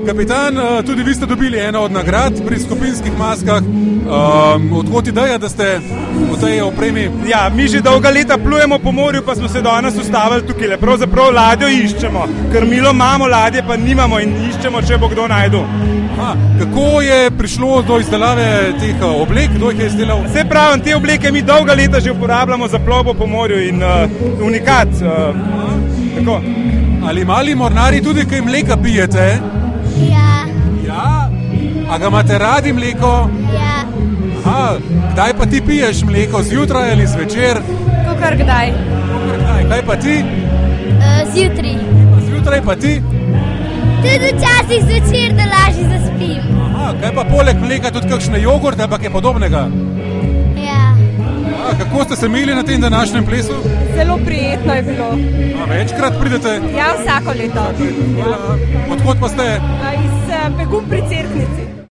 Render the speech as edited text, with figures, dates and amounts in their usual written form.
Kapitan, tudi vi ste dobili eno od nagrad pri skupinskih maskah. Odkot ideja, da ste v tej opremi? Ja, mi že dolga leta plujemo po morju, pa smo se danes ustavili tukaj. Pravzaprav ladjo iščemo, ker milo imamo ladje, pa nimamo in iščemo, če bo kdo najdel. Kako je prišlo do izdelave teh oblek? Kdo jih je izdelal? Se pravi, te obleke mi dolga leta že uporabljamo za plovbo po morju in unikat. Tako. Ali mali mornari tudi kaj mleka pijete? Ja. Ja? A ga imate radi mleko? Ja. Aha, kdaj pa ti piješ mleko? Zjutraj ali zvečer? Kakor kdaj? Kaj pa ti? Zjutraj. Zjutraj pa ti? Tudi včasih zvečer, da lažje zaspim. Aha, kaj pa poleg mleka tudi kakšne jogurte, ampak je podobnega? Ja. Kako ste se imeli na tem današnjem plesu? Zelo prijetno je bilo. Večkrat pridete? Ja, vsako leto. Odkot pa ste? Iz Begum pri Cerknici.